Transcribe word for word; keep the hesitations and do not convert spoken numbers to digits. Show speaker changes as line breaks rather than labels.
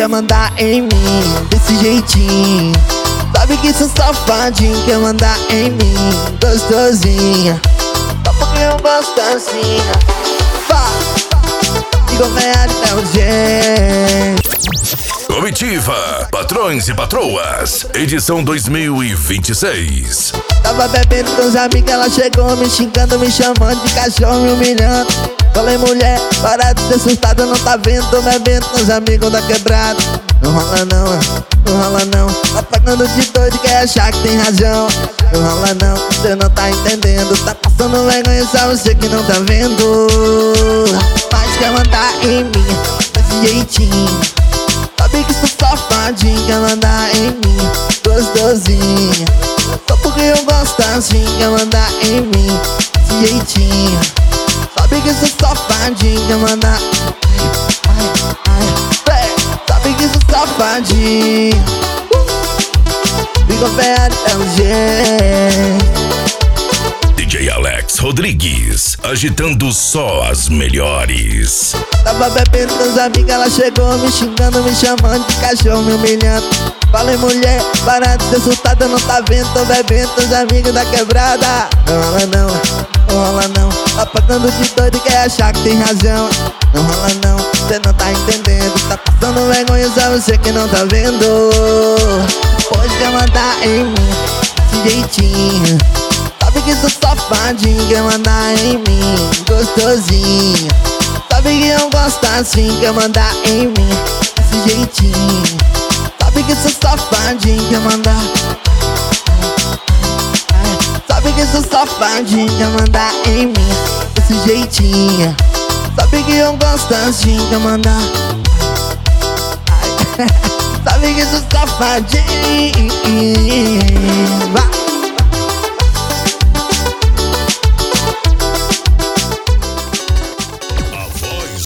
quer mandar em mim desse jeitinho. Sabe que sou safadinho, quer mandar em mim gostosinha. Só porque eu gosto assim. Vá, digo ganhar até o jeito.
Comitiva, Patrões e Patroas, edição dois mil e vinte e seis.
Tava bebendo com os amigos, ela chegou me xingando, me chamando de cachorro, me humilhando. Falei, mulher, para de ser assustada, não tá vendo? Tô bebendo com os amigos da quebrada. Não rola não, não rola não. Tá pagando de doido, quer achar que tem razão. Não rola não, cê não tá entendendo. Tá passando vergonha, só você que não tá vendo. Mas quer mandar em mim desse jeitinho. Sabe que sou safadinho, quer mandar em mim gostosinha. Só porque eu gosto assim, quer mandar em mim desse jeitinho. Sabe que sou safadinho, quer mandar. Ai, ai, ai. Sabe que sou safadinho. Fica perto, é o jeito.
D J Alex Rodrigues, agitando só as melhores.
Tava bebendo com os amigos, ela chegou me xingando, me chamando de cachorro, me humilhando. Falei, mulher, para de ser assustada, não tá vendo? Tô bebendo com os amigos da quebrada. Não rola não, não rola não. Tá pagando de doido, quer achar que tem razão. Não rola não, cê não tá entendendo. Tá passando vergonha, só você que não tá vendo. Hoje quer mandar em mim desse jeitinho. Sabe que sou safadinho, quer mandar em mim gostosinha. Sabe que eu gosto assim, quer mandar em mim desse jeitinho. Sabe que sou safadinho, quer mandar. Sabe que sou safadinho, quer mandar em mim desse jeitinho. Sabe que eu gosto assim, quer mandar. Sabe que sou safadinho.